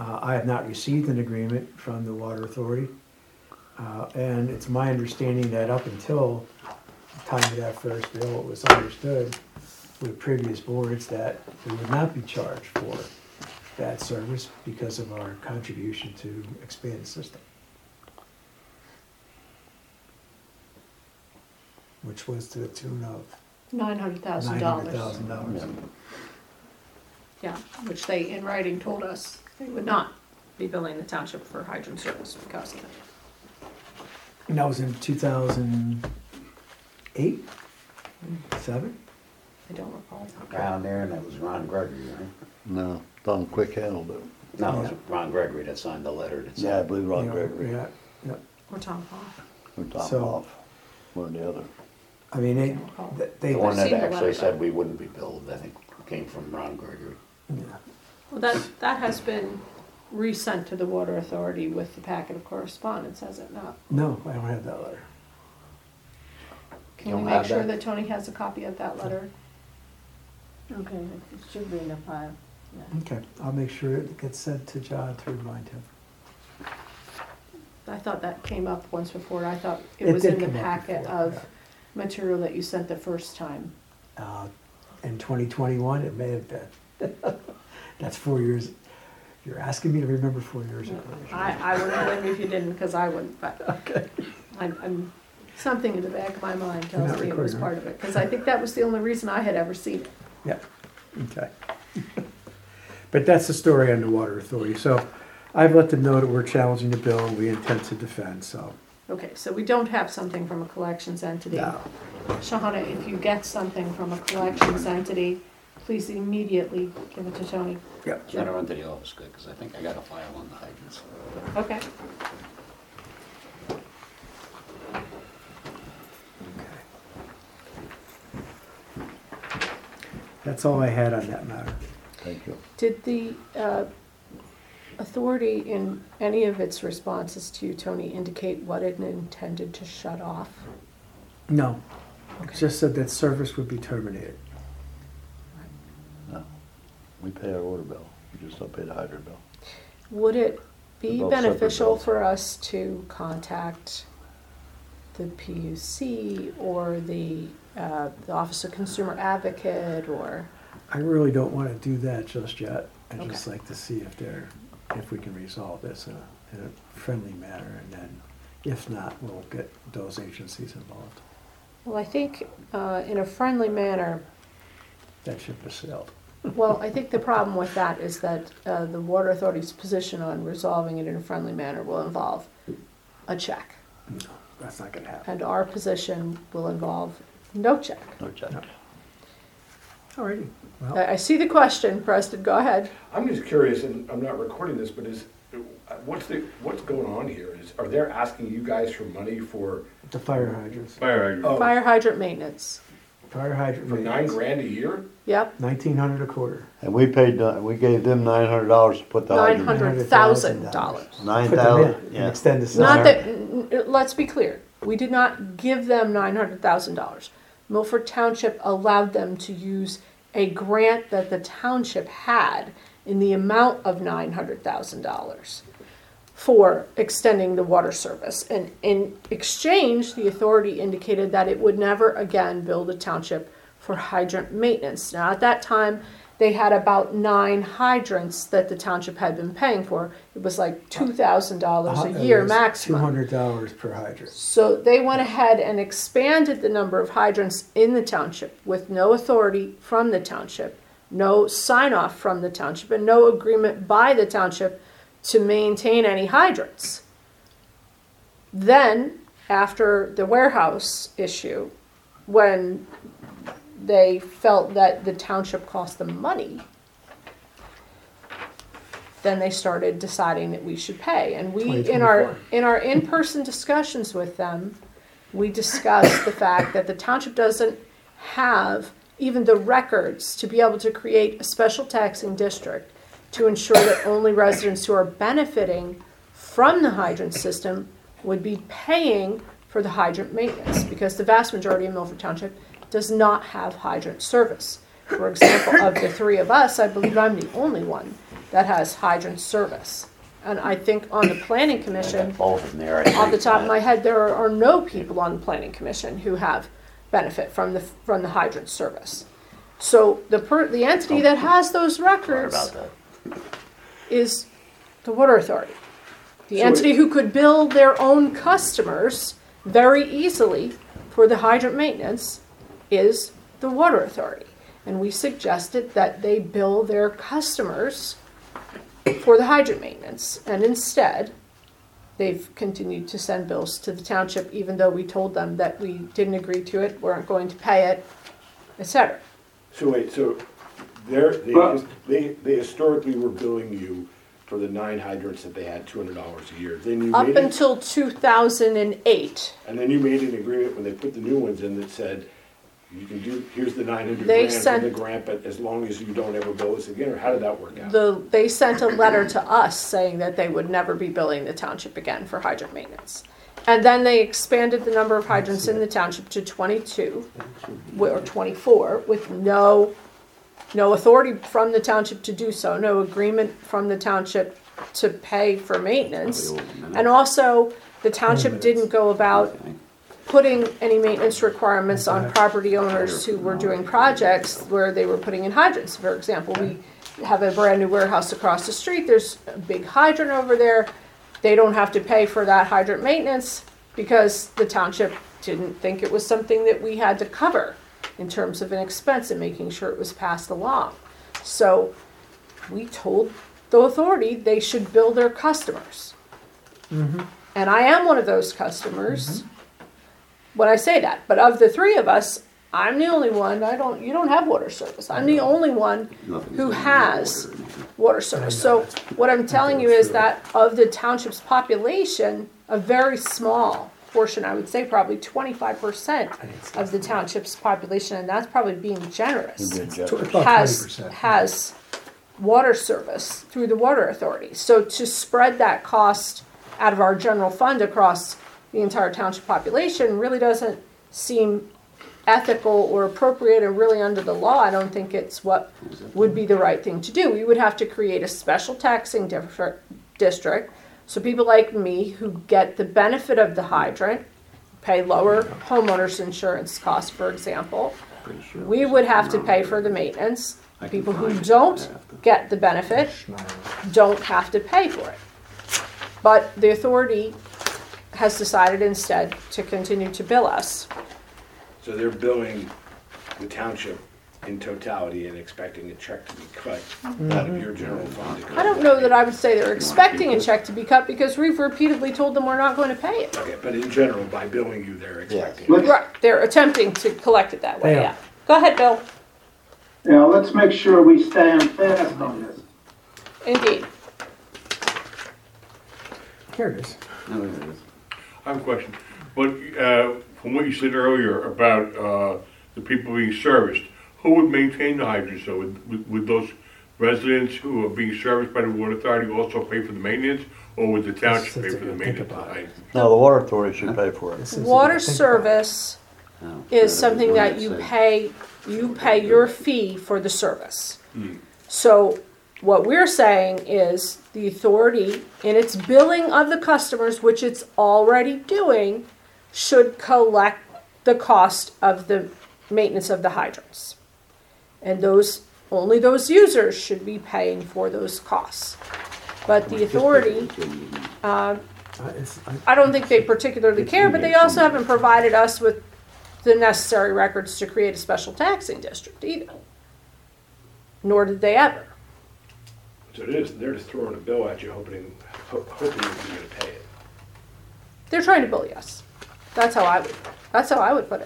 I have not received an agreement from the Water Authority. And it's my understanding that up until the time of that first bill, it was understood with previous boards that we would not be charged for that service because of our contribution to expand the system. Which was to the tune of $900,000. $900,000. Yeah, which they in writing told us they would not be billing the township for hydrant service because of it. And that was in 2008, 7? I don't recall. Around there, and that was Ron Gregory, right? No, Don Quick handled it. No, it was Ron Gregory that signed the letter that Yeah, I said, believe Ron Yeah, Gregory. Yeah, yeah. Or Tom Hoff. Or Tom So- Hoff, one or the other. I mean, I can't recall. they, the one seen that the actually letter, said but- we wouldn't be billed, I think, came from Ron Gregory. yeah. Well, that has been resent to the Water Authority with the packet of correspondence, has it not? No, I don't have that letter. Can You we don't make have sure that? that Tony has a copy of that letter? Okay, it should be in the file, yeah. Okay, I'll make sure it gets sent to John to remind him. I thought that came up once before. I thought It it was did in the come up packet before, of material that you sent the first time. In 2021, it may have been. That's 4 years. You're asking me to remember 4 years ago. I wouldn't blame you if you didn't, because I wouldn't, but Okay. I'm, something in the back of my mind You're tells not me it was recording, part of it, because I think that was the only reason I had ever seen it. Yeah, okay. But that's the story on the Water Authority. So I've let them know that we're challenging the bill and we intend to defend, so. Okay, so we don't have something from a collections entity. No. Shahana, if you get something from a collections entity, please immediately give it to Tony. Yep. Send her into the office, good, because I think I got a file on the hydrants. Okay. That's all I had on that matter. Thank you. Did the authority in any of its responses to you, Tony, indicate what it intended to shut off? No, it Okay. just said that service would be terminated. No, we pay our water bill, we just don't pay the hydrant bill. Would it be They're both separate beneficial bills. for us to contact the PUC or the Office of Consumer Advocate or? I really don't want to do that just yet. I'd Okay. just like to see if we can resolve this in a friendly manner, and then if not, we'll get those agencies involved. Well, I think in a friendly manner, That ship has sailed. well, I think the problem with that is that the Water Authority's position on resolving it in a friendly manner will involve a check. No, that's not gonna happen. And our position will involve no check. No check. No. Alrighty, well, I see the question, Preston, go ahead. I'm just curious, and I'm not recording this, but what's going on here? Are they asking you guys for money for the fire hydrants, oh, Fire hydrant maintenance. fire hydrant for $9,000 a year? Yep, 1,900 a quarter. And we paid, we gave them $900 to put the hydrant in. $900,000. Put them 9,000, in and yeah. extend the Not system. that, let's be clear, we did not give them $900,000. Milford Township allowed them to use a grant that the township had in the amount of $900,000 for extending the water service. And in exchange, the authority indicated that it would never again bill the township for hydrant maintenance. Now, at that time, they had about 9 hydrants that the township had been paying for. It was like $2,000 a year maximum. $200 per hydrant. So they went ahead and expanded the number of hydrants in the township with no authority from the township, no sign off from the township, and no agreement by the township to maintain any hydrants. Then, after the warehouse issue, when they felt that the township cost them money, then they started deciding that we should pay. And we, in our in-person discussions with them, we discussed the fact that the township doesn't have even the records to be able to create a special taxing district to ensure that only residents who are benefiting from the hydrant system would be paying for the hydrant maintenance, because the vast majority of Milford Township does not have hydrant service. For example, of the 3 of us, I believe I'm the only one that has hydrant service. And I think on the planning I commission, got both in there. I off the think. top of my head, there are no people on the planning commission who have benefit from the hydrant service. So the entity that has those Right records about that. is the water authority. The So entity who could bill their own customers very easily for the hydrant maintenance is the water authority. And we suggested that they bill their customers for the hydrant maintenance. And instead, they've continued to send bills to the township, even though we told them that we didn't agree to it, weren't going to pay it, etc. So wait, so they historically were billing you for the 9 hydrants that they had $200 a year. Then you Up made it, until 2008, and then you made an agreement when they put the new ones in that said, you can do, here's the 900 They grand sent- from the grant, but as long as you don't ever bill us again, or how did that work out? they sent a letter to us saying that they would never be billing the township again for hydrant maintenance. And then they expanded the number of hydrants in the township to 22 or 24 with no authority from the township to do so, no agreement from the township to pay for maintenance. And also, the township didn't go about putting any maintenance requirements on property owners who were doing projects where they were putting in hydrants. For example, we have a brand new warehouse across the street, there's a big hydrant over there. They don't have to pay for that hydrant maintenance because the township didn't think it was something that we had to cover in terms of an expense and making sure it was passed along. So we told the authority they should bill their customers. And I am one of those customers when I say that. But of the three of us, I'm the only one, you don't have water service. I'm the only one who has water service. So what I'm telling you is that of the township's population, a very small portion, I would say probably 25% of the township's population, and that's probably being generous, About has 20%. has water service through the water authority. So to spread that cost out of our general fund across the entire township population really doesn't seem ethical or appropriate, and really under the law, I don't think it's what would be the right thing to do. We would have to create a special taxing district, so people like me who get the benefit of the hydrant, pay lower homeowners insurance costs, for example, we would have to pay for the maintenance. People who don't get the benefit don't have to pay for it. But the authority has decided instead to continue to bill us. So they're billing the township in totality and expecting a check to be cut out of your general fund. to cover I don't know that I would say they're expecting a check to be cut because we've repeatedly told them we're not going to pay it. Okay, but in general, by billing you, they're expecting. Let's- Right, they're attempting to collect it that way, They are. yeah. Go ahead, Bill. Yeah, let's make sure we stay on task on this. Indeed. Here it is. I have a question, but from what you said earlier about the people being serviced, who would maintain the hydrants? So would those residents who are being serviced by the water authority also pay for the maintenance, or would the township pay That's for the a good maintenance of think the about it. hydrants? No, the water authority should pay for it. This is- Water think about it. service No, is something that you pay your fee for the service. So what we're saying is the authority, in its billing of the customers, which it's already doing, should collect the cost of the maintenance of the hydrants. And only those users should be paying for those costs. But the authority, I don't think they particularly care, but they also haven't provided us with the necessary records to create a special taxing district either. Nor did they ever. So they're just throwing a bill at you, hoping you're going to pay it. They're trying to bully us. That's how I would put it.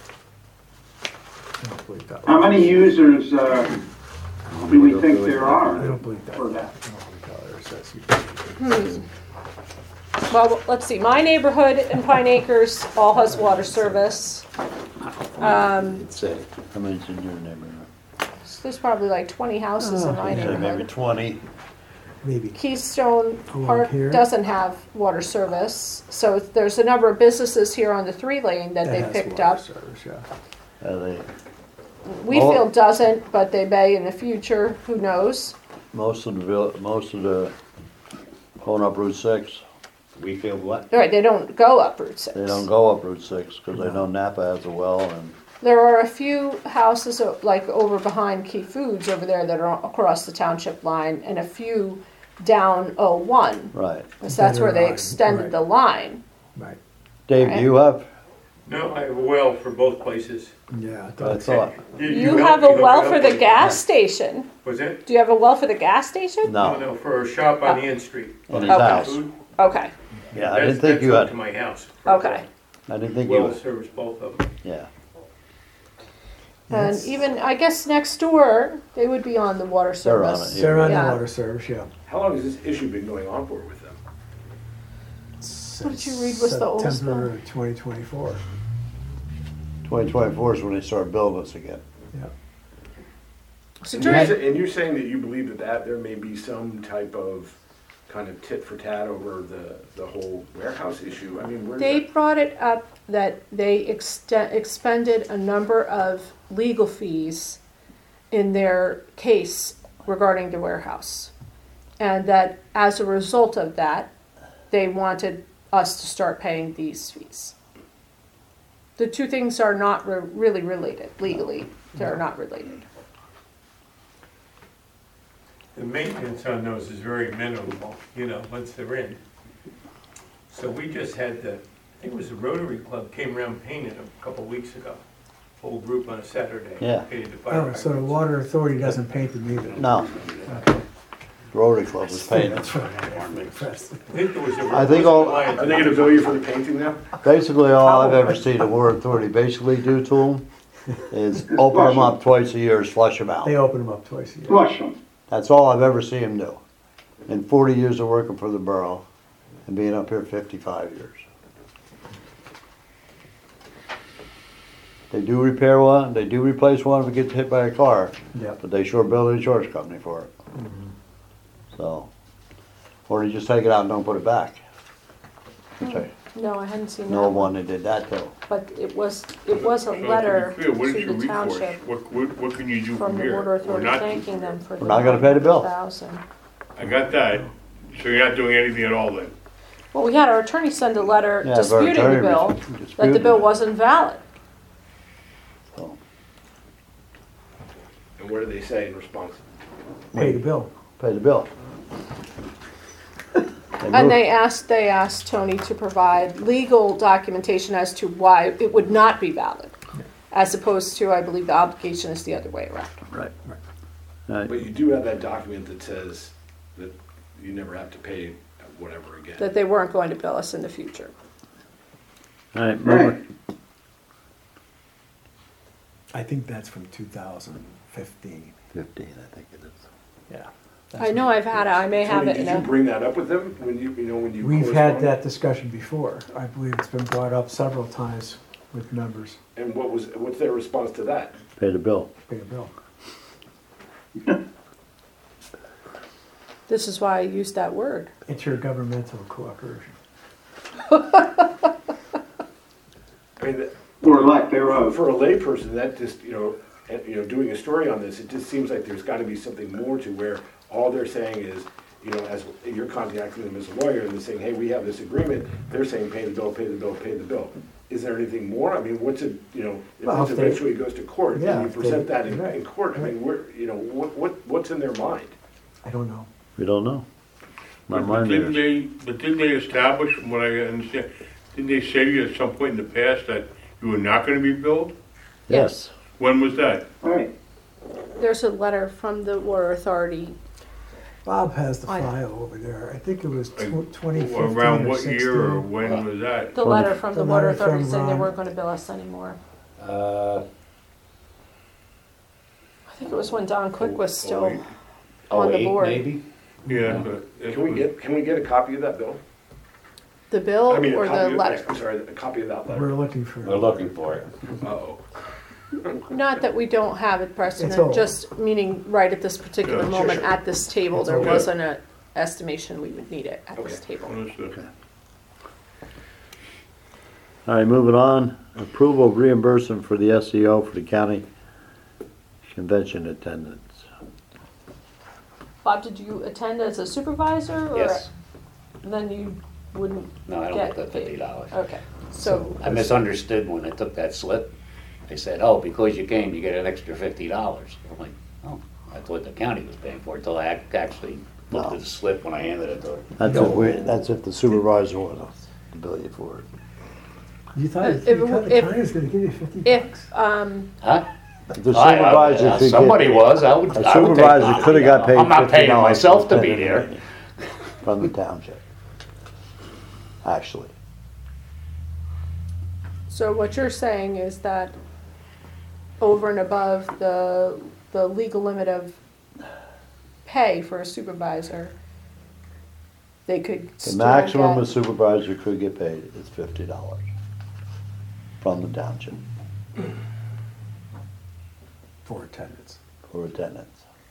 I don't believe that. How many users do we think there I are don't believe that. for that? I don't believe that says you- Well, let's see. My neighborhood in Pine Acres all has water service. It's How many's in your neighborhood? There's probably like 20 houses in my Say maybe neighborhood. 20. Maybe. Keystone Along Park here? doesn't have water service, so there's a number of businesses here on the 3-lane that That they has picked water up. service, yeah. They, Wheatfield doesn't, but they may in the future, who knows? most of the, going up Route 6, We feel what? Right, they don't go up Route 6. they don't go up Route 6, cause they know Napa has a well and, There are a few houses like over behind Key Foods over there that are across the township line, and a few down 01. right. Because that's where they Better line, extended right. the line. Right, Dave, do you have, No, I have a well for both places. yeah. I thought, You have a well for the gas station. Was it? Do you have a well for the gas station? No, no, no, for a shop on the end street. in his Okay. house. Food. Okay, Yeah, I didn't think you That's up had, to my house. okay. I didn't think you, Well, service both of them. yeah. And Yes. even, I guess next door, they would be on the water They're on service. it, They're on the Yeah. water service, yeah. How long has this issue been going on for with them? What did you read was the oldest September one? 2024, 2024 is when they start building us again. yeah. So And you're during, sa- and you're saying that you believe that there may be some type of kind of tit for tat over the whole warehouse issue? I mean, where's they that? brought it up that they expended a number of legal fees in their case regarding the warehouse. And that as a result of that, they wanted us to start paying these fees. The two things are not really related, legally, they're not related. The maintenance on those is very minimal, you know, once they're in. So we just had I think it was the Rotary Club came around painting them a couple weeks ago. Whole group on a Saturday. Yeah. Painted the Oh, fire so the hydrants. water authority doesn't paint them either? No, Okay. Rotary Club was paying it. That's right, I'm impressed. I think there was a. I think all- Are they gonna bill you for the painting now? Basically, all I've ever seen the water authority basically do to them is open them up twice a year and flush them out. They open them up twice a year. Flush them. That's all I've ever seen them do. In 40 years of working for the borough and being up here 55 years. They do repair one, they do replace one if it gets hit by a car, Yep. but they sure bill the insurance company for it. So, or they just take it out and don't put it back. Which I No, I hadn't seen know that of one that did that too. But it was So a to be letter clear, what is to your the recourse? township What can you do from from the here? water Or authority not? thanking them for the We're not gonna pay the bill. 900,000. I got that. So you're not doing anything at all then? Well, we had our attorney send a letter Yeah, disputing very the bill, disputed that the bill it. wasn't valid. So, And what do they say in response? Pay the bill. pay the bill. And they asked Tony to provide legal documentation as to why it would not be valid. As opposed to, I believe the obligation is the other way around. Right. Right. But you do have that document that says that you never have to pay whatever again. That they weren't going to bill us in the future. All right, Right. moving. I think that's from 2015, 15, I think it is. yeah. I know I've had it, I may have Tony, it in did you a, bring that up with them when you We've had corresponded? that discussion before. I believe it's been brought up several times with members. And what's their response to that? Pay the bill. Pay the bill. this is why I used that word. Intergovernmental cooperation. I mean, Or lack thereof. for a layperson, that just, doing a story on this, it just seems like there's gotta be something more to where all they're saying is, as you're contacting them as a lawyer and they're saying, hey, we have this agreement, they're saying, pay the bill, pay the bill, pay the bill. Is there anything more? I mean, what's it, if Well, this if they- eventually goes to court, Yeah, and you if they- present that in right, court, I mean, what's in their mind? I don't know. We don't know. Not But mine didn't is. didn't they establish, from what I understand, didn't they say to you at some point in the past that you were not gonna be billed? Yes. When was that? Right. There's a letter from the water authority. Bob has the I- file over there. I think it was Like, 2015 Or around or what 16. year or when was that? The letter from the The water letter authority from saying they Ron. weren't gonna bill us anymore. Uh, I think it was when Don Quick was still wait. on the 08 board. maybe? Yeah, but. it Can we get a copy of that bill? The bill I mean, or a copy the of, letter? I'm sorry, a copy of that letter. We're looking for. We're looking for it. Uh-oh. Not that we don't have it It's precedent, old. just meaning right at this particular Yeah, sure, moment, sure. at this table, It's there old. wasn't an estimation we would need it at this Okay. table. Understood. All right, moving on. Approval of reimbursement for the SEO for the county convention attendance. Bob, did you attend as a supervisor or? Yes, Then you wouldn't no, I don't get get the paid. $50. Okay, so, I misunderstood when I took that slip. They said, oh, because you came, you get an extra $50. I'm like, oh, I thought the county was paying for it until I actually looked No. at the slip when I handed it to her. That's if the supervisor wanted to bill you for it. You thought, If- you thought the if- county was gonna give you 50 bucks? if, Huh? If the supervisor could Somebody get, was, I would. a I would take supervisor that, could have you got know. paid I'm not paying $50 myself to for be it there. from the township. Actually, so what you're saying is that over and above the legal limit of pay for a supervisor, they could the still maximum a get, supervisor could get paid is $50 from the township For attendance. for attendance.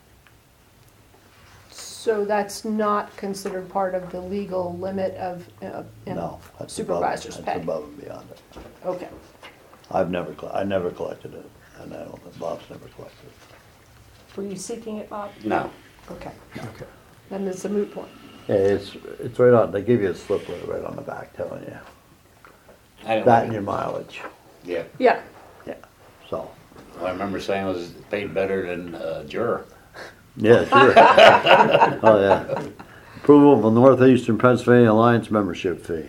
so that's not considered part of the legal limit of, No, that's supervisor's above, pay. that's above and beyond it. Okay, I never collected it, and I don't think Bob's never collected it. were you seeking it, Bob? No, Okay, Okay. then it's a moot point. Yeah, it's right on, they give you a slip right on the back telling you, I didn't. that and your mileage, Yeah, Yeah, so. what I remember saying was it paid better than juror. Yeah, sure. Oh, yeah. Approval of the Northeastern Pennsylvania Alliance membership fee.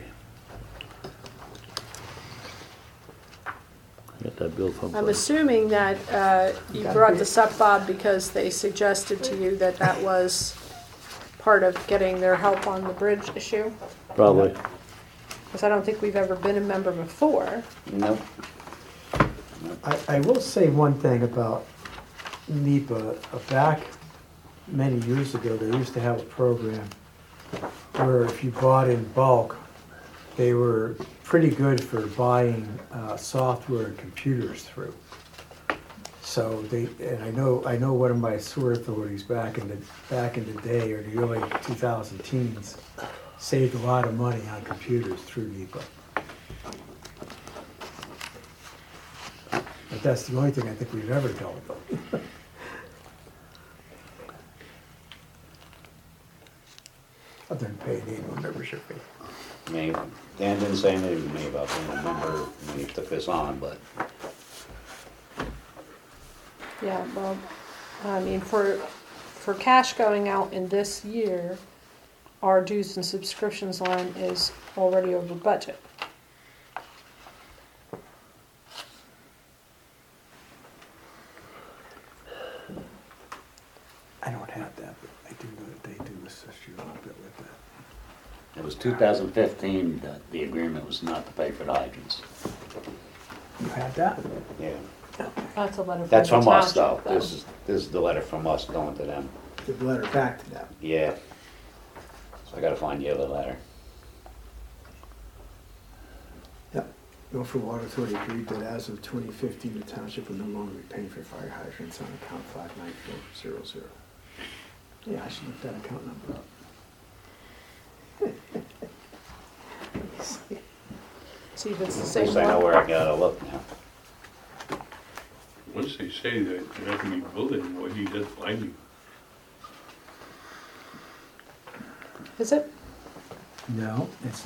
Get that bill from. I'm assuming that you brought this up, Bob, because they suggested to you that that was part of getting their help on the bridge issue. Probably. Because I don't think we've ever been a member before. Nope. I will say one thing about NEPA. Back many years ago, they used to have a program where if you bought in bulk, they were pretty good for buying software and computers through. So and I know one of my sewer authorities back in the day, or the early 2000 teens, saved a lot of money on computers through NEPA. But that's the only thing I think we've ever dealt with. Other than paying the annual membership fee. I mean, Dan didn't say anything to me about being a member when he took this on, but Yeah, well, I mean, for cash going out in this year, our dues and subscriptions line is already over budget. I don't have that, but I do know that they do assist you a little bit with that. it was 2015 that the agreement was not to pay for the hydrants. You have that? Yeah. That's a letter from the That's from us though. township, This is the letter from us going to them. The letter back to them. Yeah. So I gotta find the other letter. Milford Water Authority agreed that as of 2015, the township will no longer be paying for fire hydrants on account 59400. Yeah, I should look that account number up. See if it's the At same least I know one. where I gotta look now. Once they say that you're not gonna be building anymore, he does find you. Is it? No, it's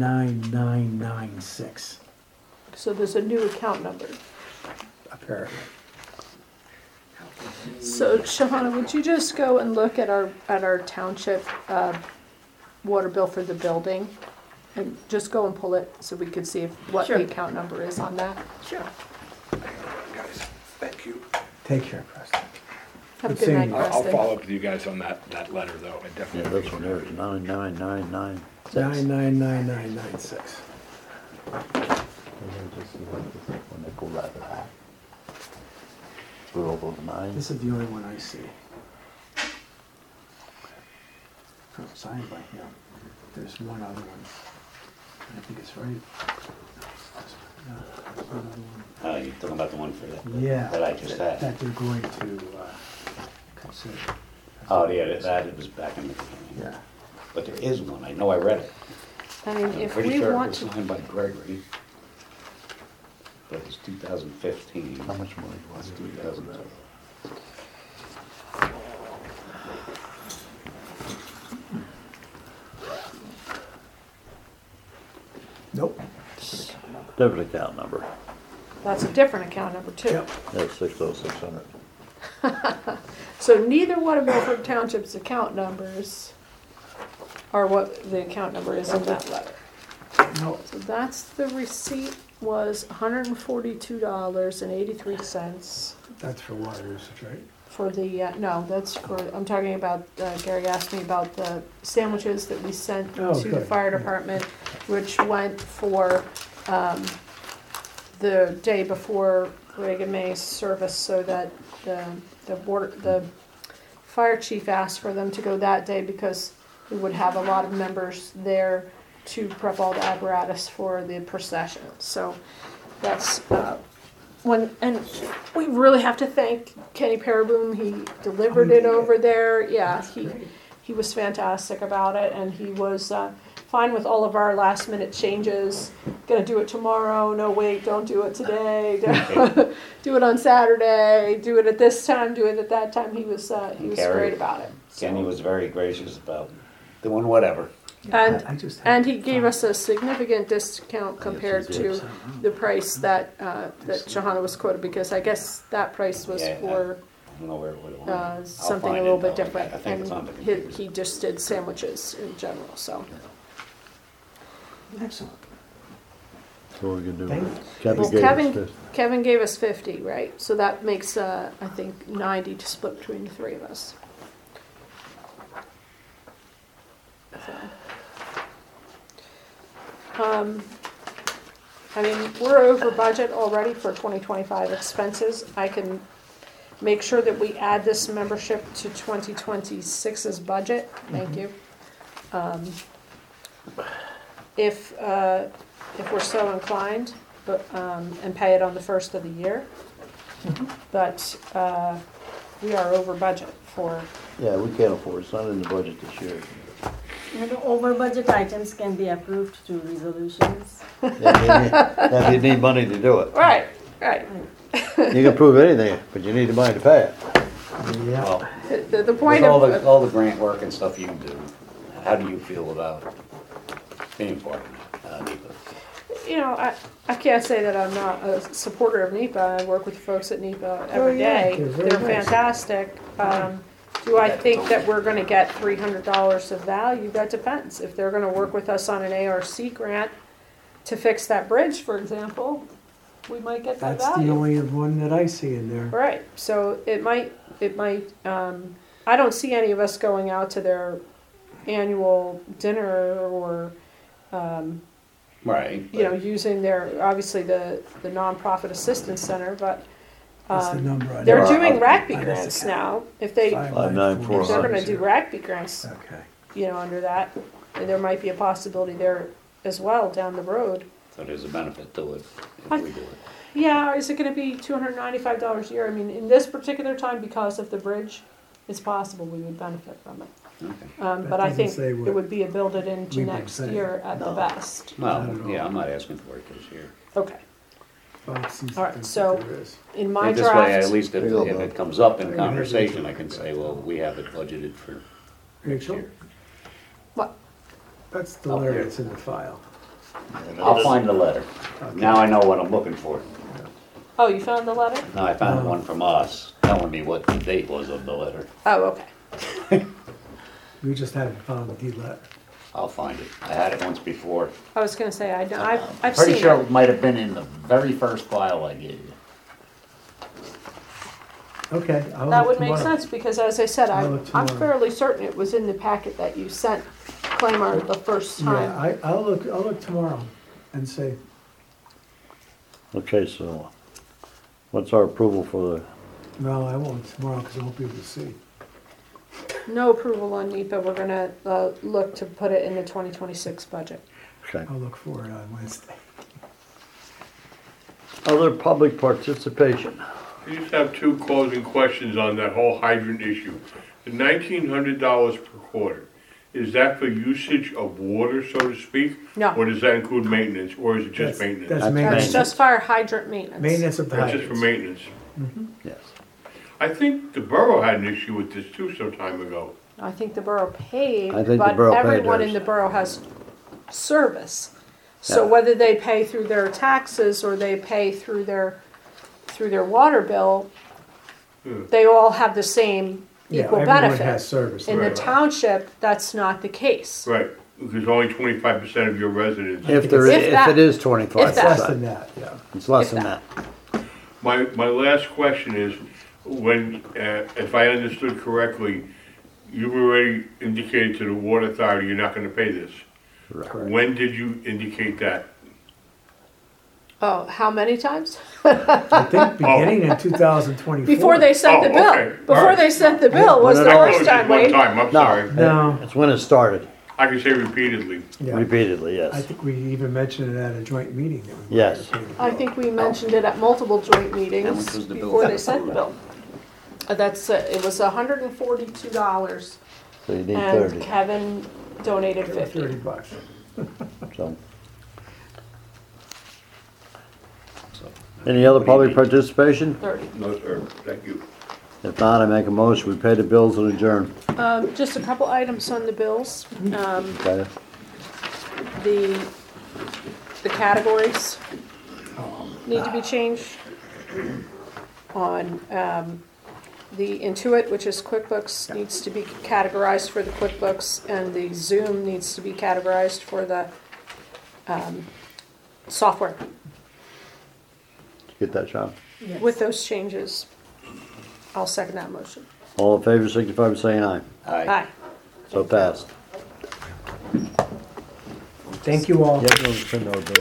99996, So there's a new account number. apparently. So Shahana, would you just go and look at our township water bill for the building? And just go and pull it so we could see what Sure. the account number is on that. Sure. Guys, thank you. Take care, Preston. Have a Good good seeing night, you. I'll Preston. follow up with you guys on that letter though, I Yeah, definitely. this one there is 99996. 99996. When they pull that back. Put all those nines. This is the only one I see. Signed by him. There's one other one. I think it's right. No, there's one other one. Oh, you're talking about the one for that? Yeah. That I just had. That they're going to consider. Oh, yeah, that was back in the beginning. Yeah. But there is one, I know I read it. I mean, I'm if pretty we sure it want was to, signed by Gregory. But it's 2015. How much money It's was it? 2000. different account number. That's a different account number too. Yep. That's 60600. So neither one of Milford Township's account numbers are what the account number is in that letter. No, So that's the receipt was $142.83 that's for water usage, right? for the, no, that's for, I'm talking about, Gary asked me about the sandwiches that we sent Oh, to the good. fire department, which went for, the day before Reagan May's service, so that the fire chief asked for them to go that day because we would have a lot of members there to prep all the apparatus for the procession. So that's and we really have to thank Kenny Paraboom. He delivered it over there. Yeah, he was fantastic about it, and he was fine with all of our last minute changes. Gonna do it tomorrow. No, wait, don't do it today. Do it on Saturday. Do it at this time. Do it at that time. He was Gary, great about it. Kenny was very gracious about doing whatever. And I just and had he gave us a significant discount compared to the price that Shahana was quoted, because I guess that price was Yeah, for I don't know where it went. I'll something a find little it, bit though. different. I think it's on the And computer. he just did sandwiches in general, so. Excellent. So we can do. Thank- Well, gave us Kevin, this. Kevin gave us 50, right? So that makes, I think, 90 to split between the three of us. So. I mean, we're over budget already for 2025 expenses. I can make sure that we add this membership to 2026's budget. Thank you. If we're so inclined, but, and pay it on the first of the year. But we are over budget for, Yeah, we can't afford, it's not in the budget this year. And over budget items can be approved through resolutions. Yeah, you need money to do it. right. You can prove anything, but you need the money to pay it. Yeah, Well, The point with of, all the grant work and stuff you do, how do you feel about being part of NEPA? you know, I can't say that I'm not a supporter of NEPA. I work with folks at NEPA every yeah, day. they're very They're nice. fantastic. Do I think that we're gonna get $300 of value? That depends. If they're gonna work with us on an ARC grant to fix that bridge, for example, we might get that that's the value. only one that I see in there. Right, so it might, I don't see any of us going out to their annual dinner or, Right. you know, using their, obviously the nonprofit assistance center, but, That's the number on they're there. doing RACB on this grants account. now. If they, 594. if they're gonna do RACB grants, Okay. you know, under that, there might be a possibility there as well down the road. So there's a benefit to it if we do it. Yeah, is it gonna be $295 a year? I mean, in this particular time, because of the bridge, it's possible we would benefit from it. Okay. But That I doesn't think say what it would be a build it into we would next say. year at the No. best. Well, yeah, I'm not asking for it this year. Okay, Bob sees All right, things so- that there is. in my This way, at draft, least if There you go, if Bob. it comes up in conversation, I can say, well, we have it budgeted for next Rachel, year. what? that's the Oh, letter here. that's in the file. I'll find the letter. Now I know what I'm looking for. Oh, you found the letter? Now I found one from us telling me what the date was of the letter. Oh, okay. We just haven't found the letter. I'll find it. I had it once before. I was gonna say, I've I'm seen pretty sure it. it might have been in the very first file I gave you. Okay, I'll That look would make tomorrow. sense, because as I said, I'll look I'm tomorrow. fairly certain it was in the packet that you sent Claymore the first Yeah, time. I'll look tomorrow and say, Okay, so what's our approval for the, no, I won't tomorrow because I won't be able to see. No approval on NEPA, we're gonna look to put it in the 2026 budget. okay. I'll look for it on Wednesday. Other public participation. I just have two closing questions on that whole hydrant issue. The $1,900 per quarter, is that for usage of water, so to speak? No. Or does that include maintenance, or is it just That's maintenance? That's That's maintenance, just fire hydrant maintenance. maintenance of the That's just for hydrants. maintenance. Yes. I think the borough had an issue with this too some time ago. I think the borough paid, I think the but borough paid everyone theirs. in the borough has service. So Yeah. whether they pay through their taxes or they pay through their water bill, they all have the same Yeah, equal everyone benefit. has service. In the Right. township, that's not the case. Right, because only 25% of your residents. If there, If if that- it is if 25%. that. Less than that, yeah. It's less if than that. that. My last question is, when, if I understood correctly, you've already indicated to the water authority you're not gonna pay this. Correct. When did you indicate that? Oh, how many times? I think beginning in 2024. Before they sent the Oh, bill. okay. Before Alright. they sent the bill was No, the no, no. That first was time, just one Wade. time, I'm No. sorry. No. It's when it started, I can say repeatedly. Yeah. repeatedly, I yes. think we even mentioned it at a joint meeting. that we Yes. might have paid. I think we mentioned it at multiple joint How meetings much was the bill? before they sent the bill. That's, it was $142 So you need and 30, Kevin donated It was 50. $30. so. So, Any other what do you public need? participation? 30. No, sir, thank you. If not, I make a motion, we pay the bills and adjourn. Just a couple items on the bills. Okay? The categories need to be changed on, the Intuit, which is QuickBooks, needs to be categorized for the QuickBooks, and the Zoom needs to be categorized for the, software. Get that, Sean? Yes. With those changes, I'll second that motion. All in favor, signify by saying aye. Aye. Aye. So passed. Thank you all. Yep, no,